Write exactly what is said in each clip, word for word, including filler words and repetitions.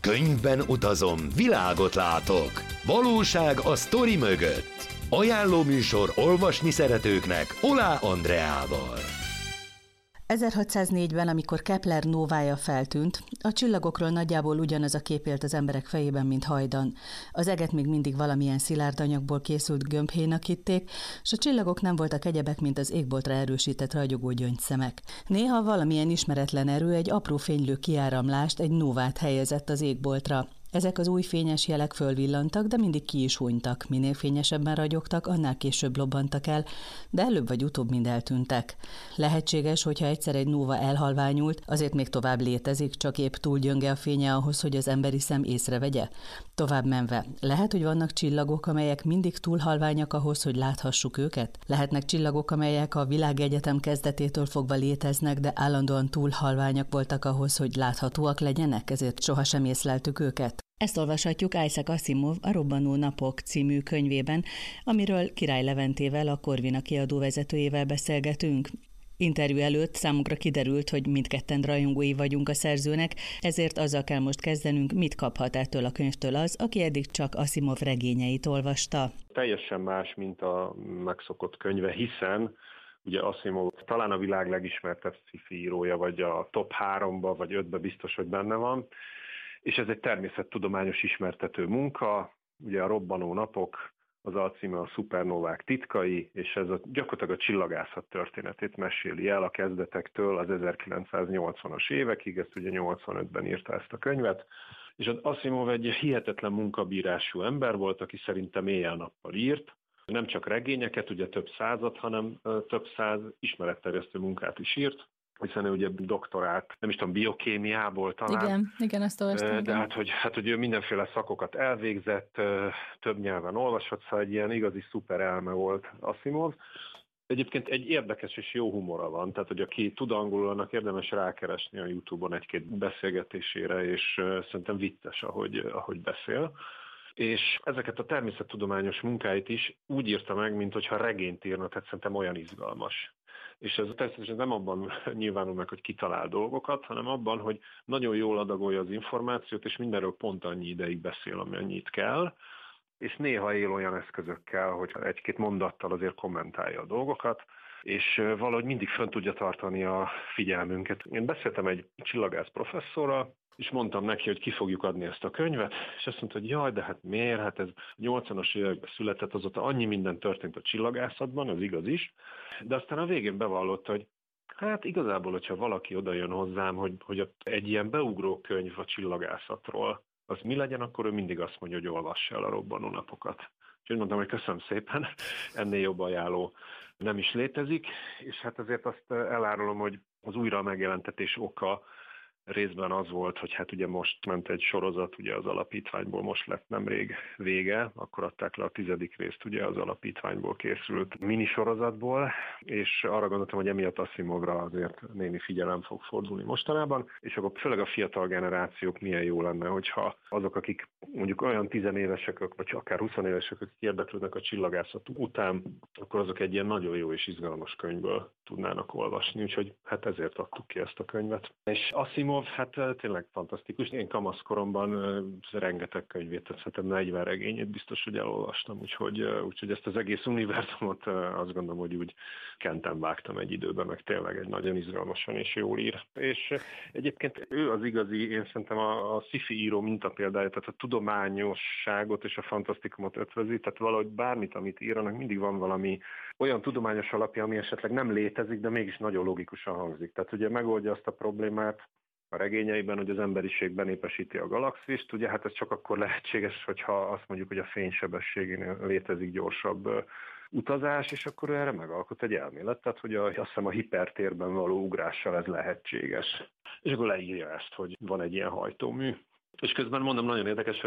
Könyvben utazom, világot látok. Valóság a sztori mögött. Ajánló műsor olvasni szeretőknek Olá Andreával. ezerhatszáznégyben, amikor Kepler nóvája feltűnt, a csillagokról nagyjából ugyanaz a kép élt az emberek fejében, mint hajdan. Az eget még mindig valamilyen szilárd anyagból készült gömbhéjnak hitték, s a csillagok nem voltak egyebek, mint az égboltra erősített ragyogó gyöngyszemek. Néha valamilyen ismeretlen erő egy apró fénylő kiáramlást, egy nóvát helyezett az égboltra. Ezek az új fényes jelek fölvillantak, de mindig ki is hunytak. Minél fényesebben ragyogtak, annál később lobbantak el, de előbb vagy utóbb mind eltűntek. Lehetséges, hogyha egyszer egy nóva elhalványult, azért még tovább létezik, csak épp túl gyönge a fénye ahhoz, hogy az emberi szem észrevegye. Tovább menve, lehet, hogy vannak csillagok, amelyek mindig túl halványak ahhoz, hogy láthassuk őket? Lehetnek csillagok, amelyek a világegyetem kezdetétől fogva léteznek, de állandóan túl halványak voltak ahhoz, hogy láthatóak legyenek, ezért sohasem észleltük őket? Ezt olvashatjuk Isaac Asimov a Robbanó napok című könyvében, amiről Király Leventével, a Corvina kiadó vezetőjével beszélgetünk. Interjú előtt számunkra kiderült, hogy mindketten rajongói vagyunk a szerzőnek, ezért azzal kell most kezdenünk, mit kaphat ettől a könyvtől az, aki eddig csak Asimov regényeit olvasta. Teljesen más, mint a megszokott könyve, hiszen ugye Asimov talán a világ legismertebb sci-fi írója, vagy a top háromba, vagy ötbe biztos, hogy benne van. És ez egy természettudományos ismertető munka, ugye a Robbanó napok, az alcíme a szupernovák titkai, és ez a, gyakorlatilag a csillagászat történetét meséli el a kezdetektől az ezerkilencszáznyolcvanas évekig, ezt ugye nyolcvanötben írta ezt a könyvet, és az Asimov egy hihetetlen munkabírású ember volt, aki szerintem éjjel-nappal írt, nem csak regényeket, ugye több százat, hanem több száz ismeretterjesztő munkát is írt, hiszen ő ugye doktorált, nem is tudom, biokémiából talán. Igen, igen, ezt olvastam. De hát hogy, hát, hogy ő mindenféle szakokat elvégzett, több nyelven olvasott, szóval egy ilyen igazi szuper elme volt Asimov. Egyébként egy érdekes és jó humora van, tehát hogy aki tud angolul, annak érdemes rákeresni a YouTube-on egy-két beszélgetésére, és szerintem vicces, ahogy, ahogy beszél. És ezeket a természettudományos munkáit is úgy írta meg, mint hogyha regényt írna, tehát szerintem olyan izgalmas. És ez természetesen nem abban nyilvánul meg, hogy kitalál dolgokat, hanem abban, hogy nagyon jól adagolja az információt, és mindenről pont annyi ideig beszél, amennyit kell, és néha él olyan eszközökkel, hogy egy-két mondattal azért kommentálja a dolgokat, és valahogy mindig fönn tudja tartani a figyelmünket. Én beszéltem egy csillagász professzorral, és mondtam neki, hogy ki fogjuk adni ezt a könyvet, és azt mondta, hogy jaj, de hát miért? Hát ez nyolcvanas években született, azóta annyi minden történt a csillagászatban, az igaz is, de aztán a végén bevallotta, hogy hát igazából, hogyha valaki oda jön hozzám, hogy, hogy egy ilyen beugró könyv a csillagászatról, az mi legyen, akkor ő mindig azt mondja, hogy olvassa el a Robbanó napokat. Úgyhogy mondtam, hogy köszönöm szépen, ennél jobb ajánló nem is létezik, és hát azért azt elárulom, hogy az újra megjelentetés oka részben az volt, hogy hát ugye most ment egy sorozat, ugye az alapítványból most lett nemrég vége, akkor adták le a tizedik részt ugye az alapítványból készült minisorozatból, és arra gondoltam, hogy emiatt Asimovra azért némi figyelem fog fordulni mostanában, és akkor főleg a fiatal generációk milyen jó lenne, hogyha azok, akik mondjuk olyan tizenévesek, vagy akár huszonévesek, akik érdeklődnek a csillagászat után, akkor azok egy ilyen nagyon jó és izgalmas könyvből tudnának olvasni, úgyhogy hát ezért adtuk ki ezt a könyvet. És Asimov hát tényleg fantasztikus. Én kamaszkoromban rengeteg könyvét, tehát szerintem negyven regényét biztos, hogy elolvastam, úgyhogy, úgyhogy ezt az egész univerzumot azt gondolom, hogy úgy kenten vágtam egy időben, meg tényleg egy nagyon izgalmasan és jól ír. És egyébként ő az igazi, én szerintem a, a sci-fi író mintapéldája, tehát a tudományosságot és a fantasztikumot ötvözi, tehát valahogy bármit, amit ír, annak mindig van valami olyan tudományos alapja, ami esetleg nem létezik, de mégis nagyon logikusan hangzik. Tehát ugye megoldja azt a problémát a regényeiben, hogy az emberiség benépesíti a galaxist, ugye hát ez csak akkor lehetséges, hogyha azt mondjuk, hogy a fénysebességénél létezik gyorsabb utazás, és akkor erre megalkot egy elmélet, tehát hogy a, azt hiszem a hipertérben való ugrással ez lehetséges. És akkor leírja ezt, hogy van egy ilyen hajtómű. És közben mondom, nagyon érdekes, hogy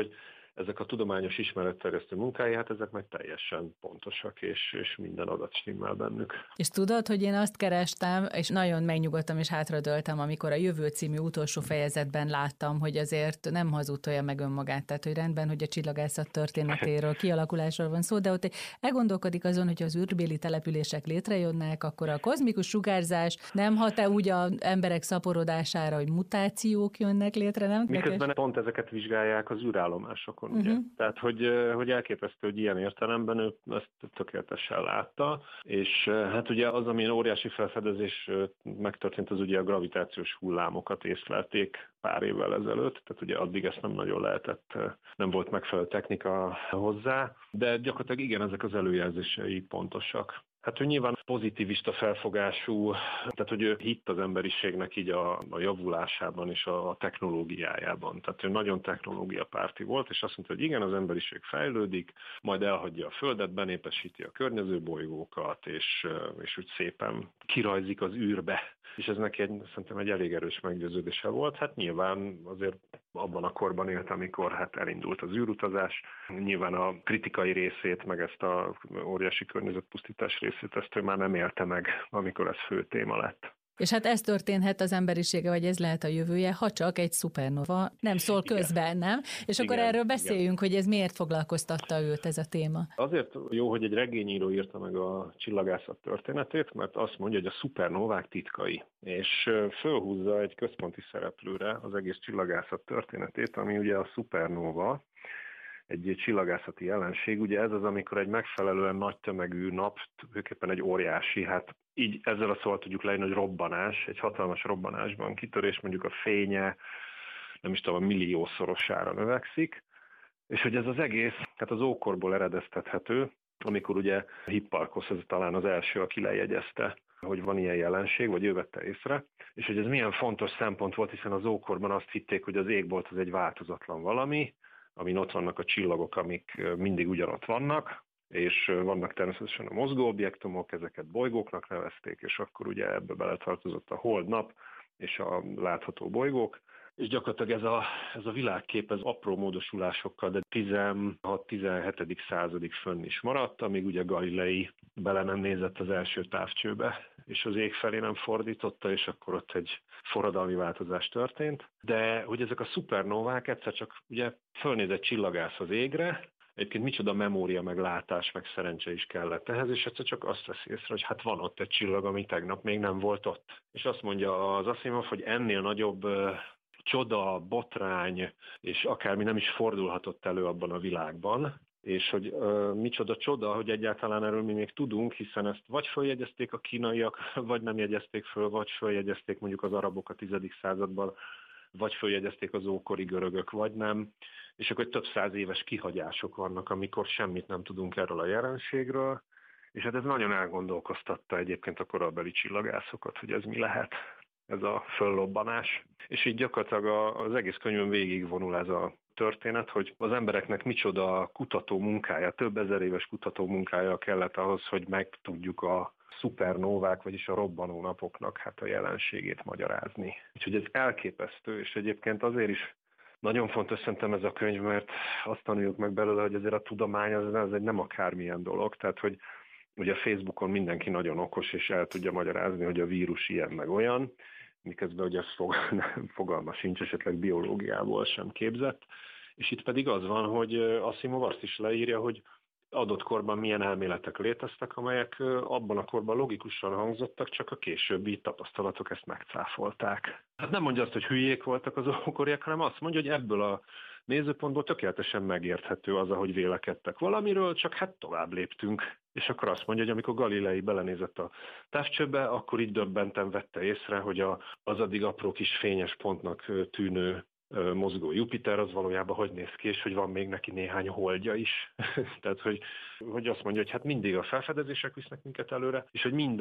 ezek a tudományos ismeretterjesztő munkái, hát ezek meg teljesen pontosak, és, és minden adat stimmel bennük. És tudod, hogy én azt kerestem, és nagyon megnyugodtam és hátradőltem, amikor a Jövő című utolsó fejezetben láttam, hogy azért nem hazudtolja meg önmagát, tehát hogy rendben, hogy a csillagászat történetéről, kialakulásról van szó, de ott elgondolkodik azon, hogy az űrbéli települések létrejönnek, akkor a kozmikus sugárzás nem hat-e úgy az emberek szaporodására, hogy mutációk jönnek létre, nem? Miközben pont ezeket vizsgálják az űrállomásokon, ugye? Uh-huh. Tehát, hogy, hogy elképesztő, hogy ilyen értelemben ő ezt tökéletesen látta, és hát ugye az, ami óriási felfedezés megtörtént, az ugye a gravitációs hullámokat észlelték pár évvel ezelőtt, tehát ugye addig ezt nem nagyon lehetett, nem volt megfelelő technika hozzá, de gyakorlatilag igen, ezek az előjelzései pontosak. Hát, hogy nyilván pozitivista felfogású, tehát, hogy ő hitt az emberiségnek így a, a javulásában és a, a technológiájában. Tehát ő nagyon technológiapárti volt, és azt mondta, hogy igen, az emberiség fejlődik, majd elhagyja a Földet, benépesíti a környező bolygókat, és, és úgy szépen kirajzik az űrbe. És ez neki egy, szerintem egy elég erős meggyőződése volt. Hát nyilván azért abban a korban élt, amikor hát elindult az űrutazás. Nyilván a kritikai részét, meg ezt a óriási környezetpusztítás részét, ezt ő már nem élte meg, amikor ez fő téma lett. És hát ez történhet az emberisége, vagy ez lehet a jövője, ha csak egy szupernova nem szól közben, nem? És igen, akkor erről beszéljünk, igen. Hogy ez miért foglalkoztatta őt ez a téma. Azért jó, hogy egy regényíró írta meg a csillagászat történetét, mert azt mondja, hogy a szupernovák titkai, és fölhúzza egy központi szereplőre az egész csillagászat történetét, ami ugye a szupernova, egy csillagászati jelenség. Ugye ez az, amikor egy megfelelően nagy tömegű nap, tulajdonképpen egy óriási, hát így ezzel a szóval tudjuk leírni, hogy robbanás, egy hatalmas robbanásban kitörés, mondjuk a fénye, nem is tudom, a milliószorosára növekszik, és hogy ez az egész, tehát az ókorból eredeztethető, amikor ugye Hipparchosz, ez talán az első, aki lejegyezte, hogy van ilyen jelenség, vagy ő vette észre, és hogy ez milyen fontos szempont volt, hiszen az ókorban azt hitték, hogy az égbolt az egy változatlan valami, amin ott vannak a csillagok, amik mindig ugyanott vannak, és vannak természetesen a mozgó objektumok, ezeket bolygóknak nevezték, és akkor ugye ebbe beletartozott a hold, nap és a látható bolygók, és gyakorlatilag ez a, ez a világkép, ez apró módosulásokkal, de tizenhat-tizenhetedik századig fönn is maradt, amíg ugye Galilei bele nem nézett az első távcsőbe, és az ég felé nem fordította, és akkor ott egy forradalmi változás történt. De hogy ezek a szupernovák egyszer csak ugye fölnéz egy csillagász az égre, egyébként micsoda memória, meg látás, meg szerencse is kellett ehhez, és egyszer csak azt veszi észre, hogy hát van ott egy csillag, ami tegnap még nem volt ott. És azt mondja az Asimov, hogy ennél nagyobb csoda, botrány, és akármi nem is fordulhatott elő abban a világban, és hogy uh, micsoda csoda, hogy egyáltalán erről mi még tudunk, hiszen ezt vagy följegyezték a kínaiak, vagy nem jegyezték föl, vagy följegyezték mondjuk az arabok a tizedik században, vagy följegyezték az ókori görögök, vagy nem, és akkor több száz éves kihagyások vannak, amikor semmit nem tudunk erről a jelenségről, és hát ez nagyon elgondolkoztatta egyébként a korabeli csillagászokat, hogy ez mi lehet, ez a föllobbanás. És így gyakorlatilag az egész könyvön végigvonul ez a történet, hogy az embereknek micsoda kutató munkája, több ezer éves kutató munkája kellett ahhoz, hogy megtudjuk a szupernóvák, vagyis a robbanó napoknak hát a jelenségét magyarázni. Úgyhogy ez elképesztő, és egyébként azért is nagyon fontos szerintem ez a könyv, mert azt tanuljuk meg belőle, hogy azért a tudomány az, az egy nem akármilyen dolog, tehát hogy ugye a Facebookon mindenki nagyon okos, és el tudja magyarázni, hogy a vírus ilyen meg olyan, miközben ugye fog, fogalma sincs, esetleg biológiából sem képzett. És itt pedig az van, hogy Asimov azt is leírja, hogy adott korban milyen elméletek léteztek, amelyek abban a korban logikusan hangzottak, csak a későbbi tapasztalatok ezt megcáfolták. Hát nem mondja azt, hogy hülyék voltak az ókoriak, hanem azt mondja, hogy ebből a nézőpontból tökéletesen megérthető az, ahogy vélekedtek valamiről, csak hát tovább léptünk. És akkor azt mondja, hogy amikor Galilei belenézett a távcsőbe, akkor így döbbenten vette észre, hogy a, az addig apró kis fényes pontnak tűnő mozgó Jupiter az valójában hogy néz ki, és hogy van még neki néhány holdja is. Tehát, hogy, hogy azt mondja, hogy hát mindig a felfedezések visznek minket előre, és hogy minden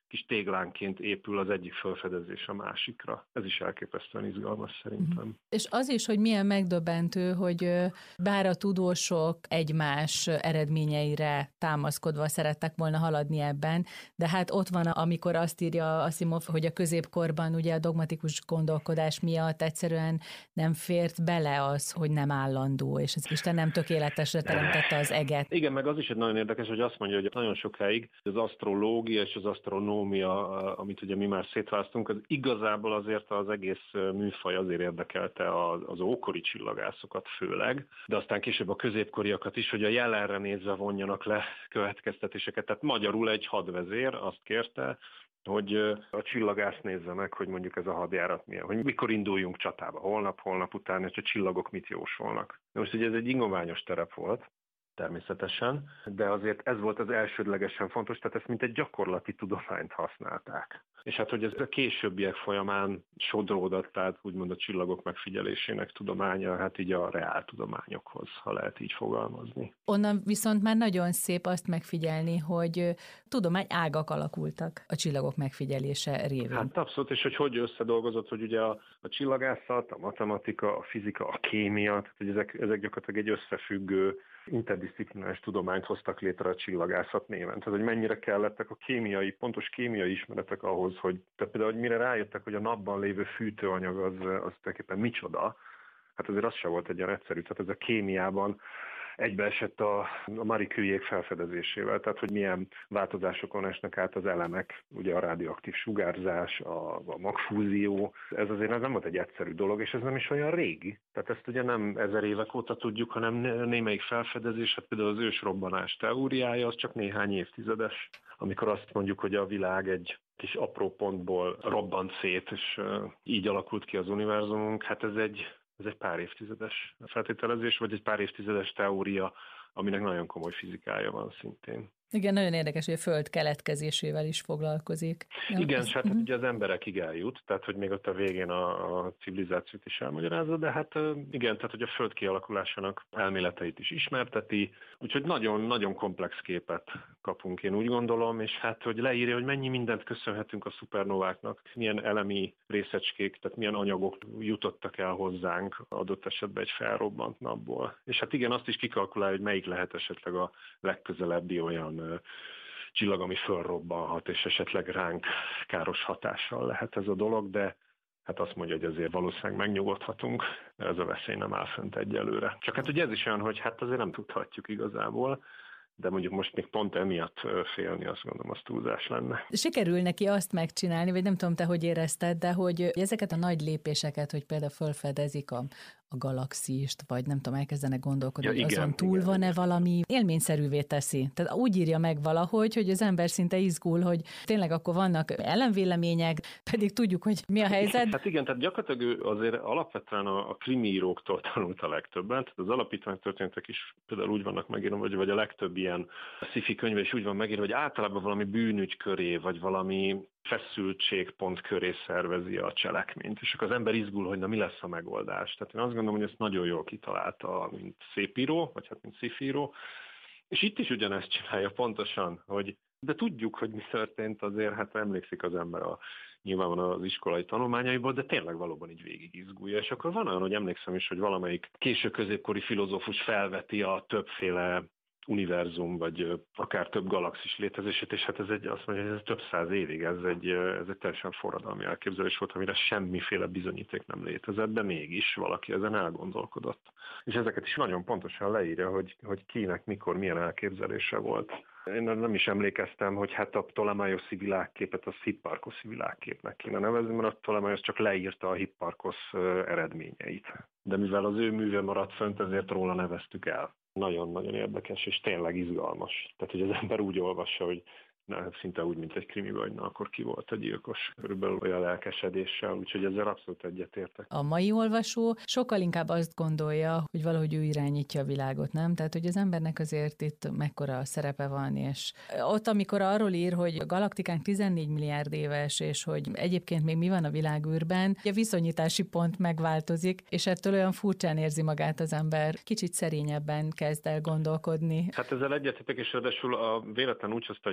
kis téglánként épül az egyik felfedezés a másikra. Ez is elképesztően izgalmas szerintem. És az is, hogy milyen megdöbbentő, hogy bár a tudósok egymás eredményeire támaszkodva szerettek volna haladni ebben, de hát ott van, amikor azt írja Asimov, hogy a középkorban ugye a dogmatikus gondolkodás miatt egyszerűen nem fért bele az, hogy nem állandó, és az Isten nem tökéletesre teremtette az eget. Igen, meg az is egy nagyon érdekes, hogy azt mondja, hogy nagyon sokáig az asztrológia és az asztronómia, amit ugye mi már szétválasztunk, az igazából azért az egész műfaj azért érdekelte az, az ókori csillagászokat főleg, de aztán később a középkoriakat is, hogy a jelenre nézve vonjanak le következtetéseket. Tehát magyarul egy hadvezér azt kérte, hogy a csillagász nézze meg, hogy mondjuk ez a hadjárat milyen, hogy mikor induljunk csatába, holnap, holnap után, és a csillagok mit jósolnak. Most ugye ez egy ingoványos terep volt, természetesen, de azért ez volt az elsődlegesen fontos, tehát ezt mint egy gyakorlati tudományt használták. És hát, hogy ez a későbbiek folyamán sodródott, tehát úgymond a csillagok megfigyelésének tudománya, hát így a reál tudományokhoz, ha lehet így fogalmazni. Onnan viszont már nagyon szép azt megfigyelni, hogy tudomány ágak alakultak a csillagok megfigyelése révén. Hát abszolút, és hogy hogy összedolgozott, hogy ugye a, a csillagászat, a matematika, a fizika, a kémia, tehát hogy ezek, ezek gyakorlatilag egy összefüggő interdisziplináris tudományt hoztak létre a csillagászat néven. Tehát, hogy mennyire kellettek a kémiai, pontos kémiai ismeretek ahhoz, hogy, tehát például, hogy mire rájöttek, hogy a napban lévő fűtőanyag az, az tulajdonképpen micsoda, hát azért az sem volt egy ilyen egyszerű. Tehát ez a kémiában egybeesett a, a Marie Curie-ék felfedezésével, tehát hogy milyen változásokon esnek át az elemek, ugye a radioaktív sugárzás, a, a magfúzió, ez azért ez nem volt egy egyszerű dolog, és ez nem is olyan régi. Tehát ezt ugye nem ezer évek óta tudjuk, hanem némelyik felfedezés, hát például az ősrobbanás teóriája, az csak néhány évtizedes, amikor azt mondjuk, hogy a világ egy kis apró pontból robbant szét, és így alakult ki az univerzumunk, hát ez egy Ez egy pár évtizedes feltételezés, vagy egy pár évtizedes teória, aminek nagyon komoly fizikája van szintén. Igen, nagyon érdekes, hogy a Föld keletkezésével is foglalkozik. Igen, és hát uh-huh. ugye az emberekig eljut, tehát hogy még ott a végén a, a civilizációt is elmagyarázza, de hát igen, tehát hogy a Föld kialakulásának elméleteit is ismerteti, úgyhogy nagyon-nagyon komplex képet kapunk, én úgy gondolom, és hát hogy leírja, hogy mennyi mindent köszönhetünk a szupernováknak, milyen elemi részecskék, tehát milyen anyagok jutottak el hozzánk adott esetben egy felrobbant napból. És hát igen, azt is kikalkulálja, hogy melyik lehet esetleg a legközelebbi olyan csillag, ami fölrobbanhat, és esetleg ránk káros hatással lehet ez a dolog, de hát azt mondja, hogy azért valószínűleg megnyugodhatunk, ez a veszély nem áll fönt egyelőre. Csak hát ugye ez is olyan, hogy hát azért nem tudhatjuk igazából, de mondjuk most még pont emiatt félni, azt gondolom, az túlzás lenne. Sikerül neki azt megcsinálni, vagy nem tudom, te hogy érezted, de hogy ezeket a nagy lépéseket, hogy például felfedezik a, a galaxist, vagy nem tudom, elkezdenek gondolkodni, ja, hogy igen, azon túl igen, van-e igen. valami, élményszerűvé teszi. Tehát úgy írja meg valahogy, hogy az ember szinte izgul, hogy tényleg akkor vannak ellenvélemények, pedig tudjuk, hogy mi a helyzet. Hát igen, tehát gyakorlatilag ő azért alapvetően a, a krimiíróktól tanult a legtöbben, tehát az alapítványtörténetek is például úgy vannak megírva, vagy, vagy a legtöbb ilyen sci-fi könyve is úgy van megírva, hogy általában valami bűnügy köré, vagy valami feszültségpont köré szervezi a cselekményt, és akkor az ember izgul, hogy na mi lesz a megoldás. Tehát én azt gondolom, hogy ezt nagyon jól kitalálta, mint szépíró, vagy hát mint sci-fi-író, és itt is ugyanezt csinálja pontosan, hogy de tudjuk, hogy mi történt, azért hát emlékszik az ember a nyilvánvalóan az iskolai tanulmányaiból, de tényleg valóban így végig izgulja. És akkor van olyan, hogy emlékszem is, hogy valamelyik késő középkori filozófus felveti a többféle univerzum, vagy akár több galaxis létezését, és hát ez egy, azt mondja, hogy ez több száz évig, ez egy, ez egy teljesen forradalmi elképzelés volt, amire semmiféle bizonyíték nem létezett, de mégis valaki ezen elgondolkodott. És ezeket is nagyon pontosan leírja, hogy, hogy kinek, mikor, milyen elképzelése volt. Én nem is emlékeztem, hogy hát a Ptolemaioszi világképet a Hipparchoszi világképnek kéne nevezni, mert a Ptolemaios csak leírta a Hipparchosz eredményeit. De mivel az ő műve maradt fönt, ezért róla neveztük el. Nagyon-nagyon érdekes, és tényleg izgalmas. Tehát, hogy az ember úgy olvassa, hogy na, szinte úgy, mint egy krimi, vagy na, akkor ki volt a gyilkos, körülbelül olyan lelkesedéssel, úgyhogy ezzel abszolút egyetértek. A mai olvasó sokkal inkább azt gondolja, hogy valahogy ő irányítja a világot, nem? Tehát, hogy az embernek azért itt mekkora szerepe van, és ott, amikor arról ír, hogy a galaktikánk tizennégy milliárd éves, és hogy egyébként még mi van a világűrben, a viszonyítási pont megváltozik, és ettől olyan furcsán érzi magát az ember, kicsit szerényebben kezd el gondolkodni. Hát ezzel egyetértek, és ráadásul a véletlen úgy hozta, hogy pont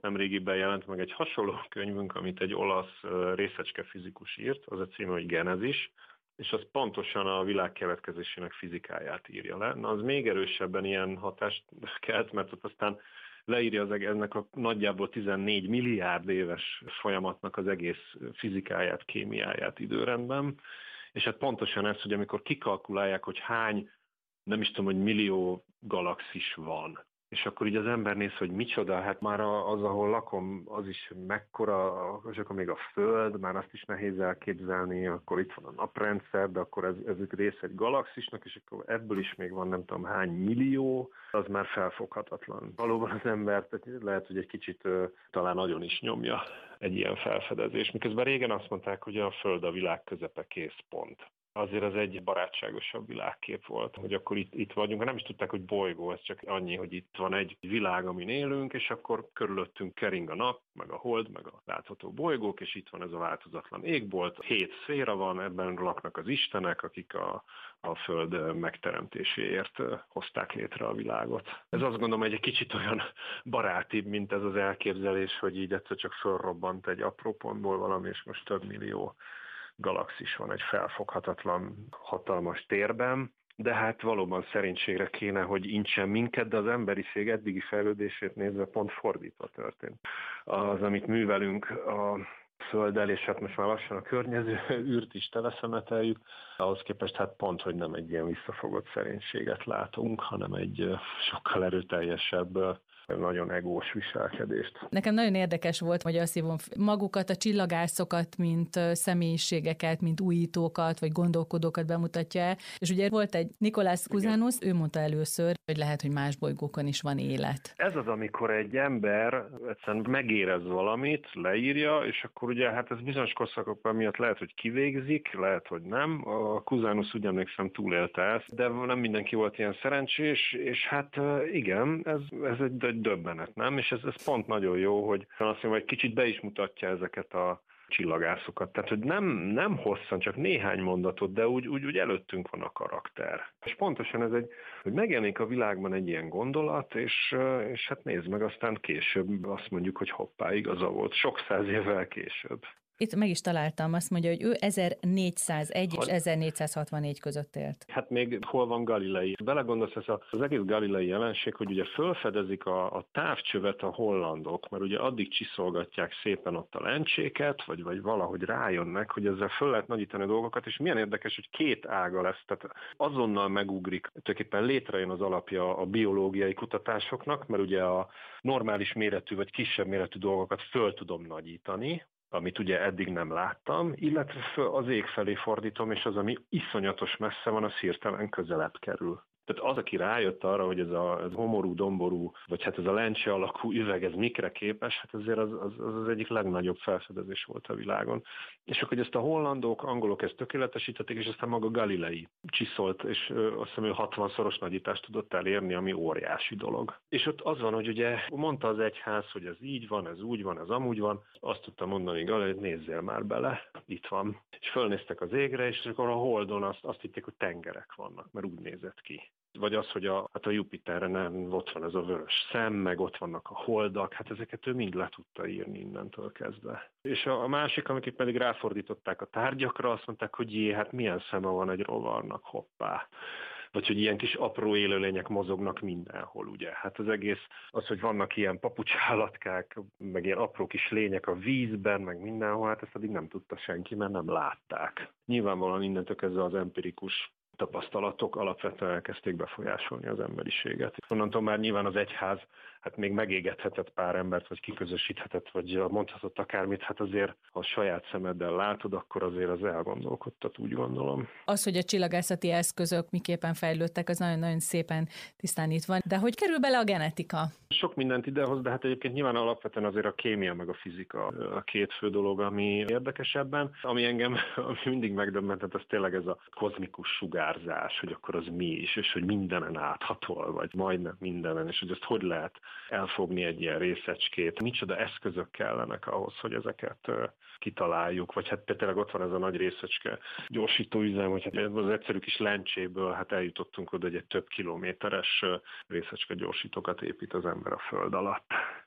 nemrégiben jelent meg egy hasonló könyvünk, amit egy olasz részecskefizikus írt, az a címe, hogy Genezis, és az pontosan a világ keletkezésének fizikáját írja le. Na, az még erősebben ilyen hatást kelt, mert ott aztán leírja az, ennek a nagyjából tizennégy milliárd éves folyamatnak az egész fizikáját, kémiáját időrendben, és hát pontosan ez, hogy amikor kikalkulálják, hogy hány, nem is tudom, hogy millió galaxis van, és akkor így az ember néz, hogy micsoda, hát már az, ahol lakom, az is mekkora, és akkor még a Föld, már azt is nehéz elképzelni, akkor itt van a naprendszer, de akkor ez, ez rész egy galaxisnak, és akkor ebből is még van nem tudom hány millió, az már felfoghatatlan. Valóban az ember lehet, hogy egy kicsit talán nagyon is nyomja egy ilyen felfedezés, miközben régen azt mondták, hogy a Föld a világ közepe, kész, pont. Azért az egy barátságosabb világkép volt, hogy akkor itt, itt vagyunk. Nem is tudták, hogy bolygó, ez csak annyi, hogy itt van egy világ, amin élünk, és akkor körülöttünk kering a nap, meg a hold, meg a látható bolygók, és itt van ez a változatlan égbolt. Hét szféra van, ebben laknak az istenek, akik a, a Föld megteremtéséért hozták létre a világot. Ez azt gondolom, hogy egy kicsit olyan barátibb, mint ez az elképzelés, hogy így egyszer csak fölrobbant egy apró pontból valami, és most több millió galaxis van egy felfoghatatlan, hatalmas térben, de hát valóban szerénységre kéne, hogy incsen minket, de az emberiség eddigi fejlődését nézve pont fordítva történt. Az, amit művelünk a Földdel, és hát most már lassan a környező űrt is teleszemeteljük, ahhoz képest hát pont, hogy nem egy ilyen visszafogott szerénységet látunk, hanem egy sokkal erőteljesebb, nagyon egós viselkedést. Nekem nagyon érdekes volt, hogy azt hívom magukat, a csillagászokat, mint személyiségeket, mint újítókat, vagy gondolkodókat bemutatja el. És ugye volt egy Nicolas Cusanus, ő mondta először, hogy lehet, hogy más bolygókon is van élet. Ez az, amikor egy ember egyszerűen megérez valamit, leírja, és akkor ugye hát ez bizonyos korszakokban miatt lehet, hogy kivégzik, lehet, hogy nem. A Cusanus úgy emlékszem túlélte ezt, de nem mindenki volt ilyen szerencsés, és hát igen, ez, ez egy döbbenet, nem? És ez, ez pont nagyon jó, hogy azt mondom, hogy kicsit be is mutatja ezeket a csillagászokat. Tehát, hogy nem, nem hosszan, csak néhány mondatot, de úgy, úgy, úgy előttünk van a karakter. És pontosan ez egy, hogy megjelenik a világban egy ilyen gondolat, és, és hát nézd meg, aztán később azt mondjuk, hogy hoppá, igaza volt, sok száz évvel később. Itt meg is találtam, azt mondja, hogy ő ezernégyszázegy és ezernégyszázhatvannégy között élt. Hát még hol van Galilei? Belegondolsz, ez az egész Galilei jelenség, hogy ugye felfedezik a, a távcsövet a hollandok, mert ugye addig csiszolgatják szépen ott a lencséket, vagy, vagy valahogy rájönnek, hogy ezzel föl lehet nagyítani a dolgokat, és milyen érdekes, hogy két ága lesz, tehát azonnal megugrik, tulajdonképpen létrejön az alapja a biológiai kutatásoknak, mert ugye a normális méretű vagy kisebb méretű dolgokat föl tudom nagyítani, amit ugye eddig nem láttam, illetve az ég felé fordítom, és az, ami iszonyatos messze van, az hirtelen közelebb kerül. Tehát az, aki rájött arra, hogy ez a ez homorú, domború, vagy hát ez a lencse alakú üveg, ez mikre képes, hát azért az az, az az egyik legnagyobb felfedezés volt a világon. És akkor, hogy ezt a hollandok, angolok ezt tökéletesítették, és aztán maga Galilei csiszolt, és ö, azt hiszem, ő hatvanszoros nagyítást tudott elérni, ami óriási dolog. És ott az van, hogy ugye mondta az egyház, hogy ez így van, ez úgy van, ez amúgy van, azt tudta mondani Galilei, hogy nézzél már bele, itt van. És fölnéztek az égre, és akkor a Holdon azt, azt hitték, hogy tengerek vannak, mert úgy nézett ki. Vagy az, hogy a, hát a Jupiteren ott van ez a vörös szem, meg ott vannak a holdak, hát ezeket ő mind le tudta írni innentől kezdve. És a, a másik, amiket pedig ráfordították a tárgyakra, azt mondták, hogy jé, hát milyen szeme van egy rovarnak, hoppá. Vagy hogy ilyen kis apró élőlények mozognak mindenhol, ugye. Hát az egész, az, hogy vannak ilyen papucsállatkák, meg ilyen apró kis lények a vízben, meg mindenhol, hát ezt addig nem tudta senki, mert nem látták. Nyilvánvalóan innentől kezdve az empirikus tapasztalatok alapvetően elkezdték befolyásolni az emberiséget. Onnantól már nyilván az egyház hát még megégethetett pár embert, vagy kiközösíthetett, vagy mondhatott akármit, hát azért, ha a saját szemeddel látod, akkor azért az elgondolkodtat, úgy gondolom. Az, hogy a csillagászati eszközök miképpen fejlődtek, az nagyon-nagyon szépen tisztán itt van. De hogy kerül bele a genetika? Sok mindent idehoz, de hát egyébként nyilván alapvetően azért a kémia meg a fizika a két fő dolog, ami érdekesebben. Ami engem ami mindig megdöbbentett, az tényleg ez a kozmikus sugárzás, hogy akkor az mi is, és hogy mindenen áthatol, vagy majdnem mindenen, és hogy ezt hogy lehet elfogni egy ilyen részecskét. Micsoda eszközök kellenek ahhoz, hogy ezeket kitaláljuk, vagy hát tényleg ott van ez a nagy részecske gyorsítóüzem, hogy hát az egyszerű kis lencséből hát eljutottunk oda, hogy egy több kilométeres részecske gyorsítókat épít az ember a föld alatt.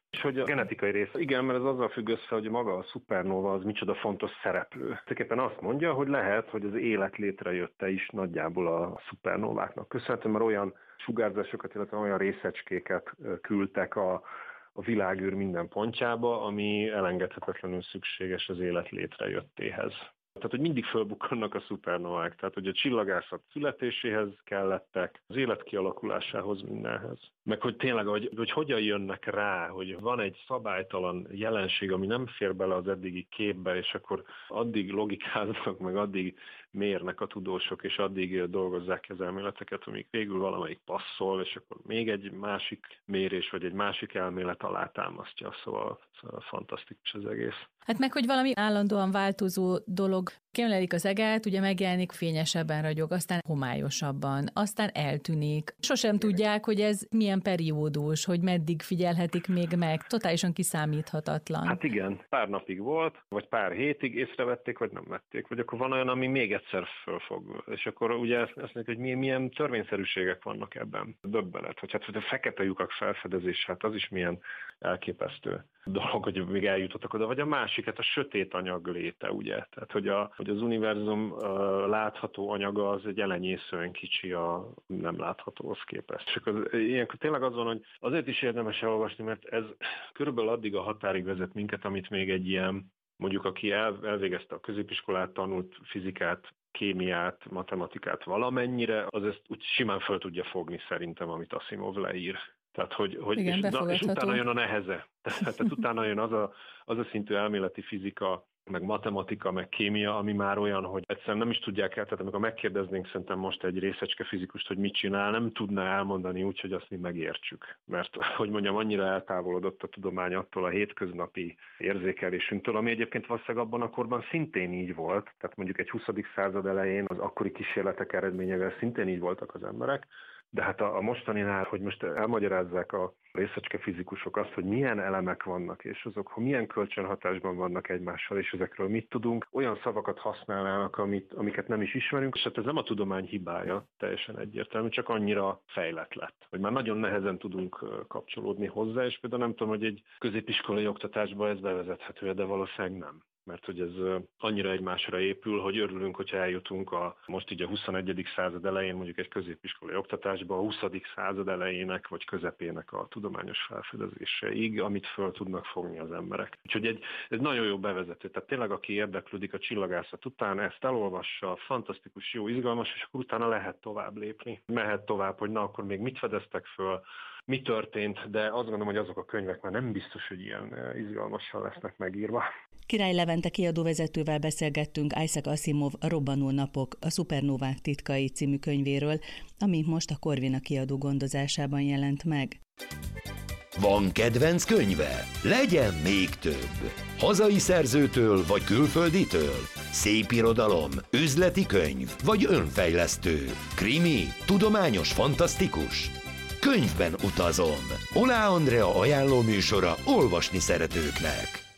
És hogy a genetikai része, igen, mert ez azzal függ össze, hogy maga a szupernóva az micsoda fontos szereplő. Tulajdonképpen azt mondja, hogy lehet, hogy az élet létrejötte is nagyjából a szupernóváknak köszönhetően, mert olyan sugárzásokat, illetve olyan részecskéket küldtek a, a világűr minden pontjába, ami elengedhetetlenül szükséges az élet létrejöttéhez. Tehát, hogy mindig fölbukkannak a szupernovák, tehát, hogy a csillagászat születéséhez kellettek, az élet kialakulásához, mindenhez. Meg, hogy tényleg, hogy, hogy hogyan jönnek rá, hogy van egy szabálytalan jelenség, ami nem fér bele az eddigi képbe, és akkor addig logikáznak, meg addig mérnek a tudósok, és addig dolgozzák ki az elméleteket, amíg végül valamelyik passzol, és akkor még egy másik mérés, vagy egy másik elmélet alátámasztja, szóval, szóval fantasztikus az egész. Hát meg, hogy valami állandóan változó dolog, kiemelelik az eget, ugye megjelenik, fényesebben ragyog, aztán homályosabban, aztán eltűnik. Sosem tudják, hogy ez milyen periódus, hogy meddig figyelhetik még meg, totálisan kiszámíthatatlan. Hát igen, pár napig volt, vagy pár hétig észrevették, vagy nem vették, vagy akkor van olyan, ami még egyszer fölfog. És akkor ugye ezt mondjuk, hogy milyen, milyen törvényszerűségek vannak ebben. Döbbenet, hogy hát hogy a fekete lyukak felfedezés, hát az is milyen elképesztő dolog, hogy még eljutottak oda, vagy a másik, hát a sötét anyag léte, ugye? Tehát, hogy, a, hogy az univerzum uh, látható anyaga az egy elenyészően kicsi a nem láthatóhoz képest. És akkor ilyenkor tényleg az van, hogy azért is érdemes elolvasni, mert ez körülbelül addig a határig vezet minket, amit még egy ilyen, mondjuk aki el, elvégezte a középiskolát, tanult fizikát, kémiát, matematikát valamennyire, az ezt úgy simán föl tudja fogni szerintem, amit Asimov leír. Tehát, hogy, hogy igen, és, és utána jön a neheze. Tehát, tehát utána jön az a, az a szintű elméleti fizika, meg matematika, meg kémia, ami már olyan, hogy egyszerűen nem is tudják el, tehát amikor megkérdeznénk szerintem most egy részecske fizikust, hogy mit csinál, nem tudná elmondani úgy, hogy azt mi megértsük. Mert, hogy mondjam, annyira eltávolodott a tudomány attól a hétköznapi érzékelésünktől, ami egyébként valószínűleg abban a korban szintén így volt, tehát mondjuk egy huszadik század elején az akkori kísérletek eredményevel szintén így voltak az emberek, de hát a, a mostaninál, hogy most elmagyarázzák a részecske fizikusok azt, hogy milyen elemek vannak, és azok hogy milyen kölcsönhatásban vannak egymással, és ezekről mit tudunk, olyan szavakat használnának, amit, amiket nem is ismerünk, és hát ez nem a tudomány hibája, teljesen egyértelmű, csak annyira fejlett lett, hogy már nagyon nehezen tudunk kapcsolódni hozzá, és például nem tudom, hogy egy középiskolai oktatásba ez bevezethető, de valószínűleg nem. Mert hogy ez annyira egymásra épül, hogy örülünk, hogyha eljutunk a, most így a huszonegyedik század elején, mondjuk egy középiskolai oktatásba, a huszadik század elejének vagy közepének a tudományos felfedezéseig, amit föl tudnak fogni az emberek. Úgyhogy egy, ez nagyon jó bevezető. Tehát tényleg, aki érdeklődik a csillagászat után, ezt elolvassa, fantasztikus, jó, izgalmas, és akkor utána lehet tovább lépni. Mehet tovább, hogy na, akkor még mit fedeztek föl, mi történt, de azt gondolom, hogy azok a könyvek már nem biztos, hogy ilyen izgalmasan lesznek megírva. Király Levente kiadóvezetővel beszélgettünk Isaac Asimov A robbanó napok, a szupernóvák titkai című könyvéről, ami most a Corvina kiadó gondozásában jelent meg. Van kedvenc könyve? Legyen még több! Hazai szerzőtől vagy külfölditől? Szépirodalom, üzleti könyv vagy önfejlesztő? Krimi, tudományos, fantasztikus? Könyvben utazom. Oláh Andrea ajánló műsora olvasni szeretőknek.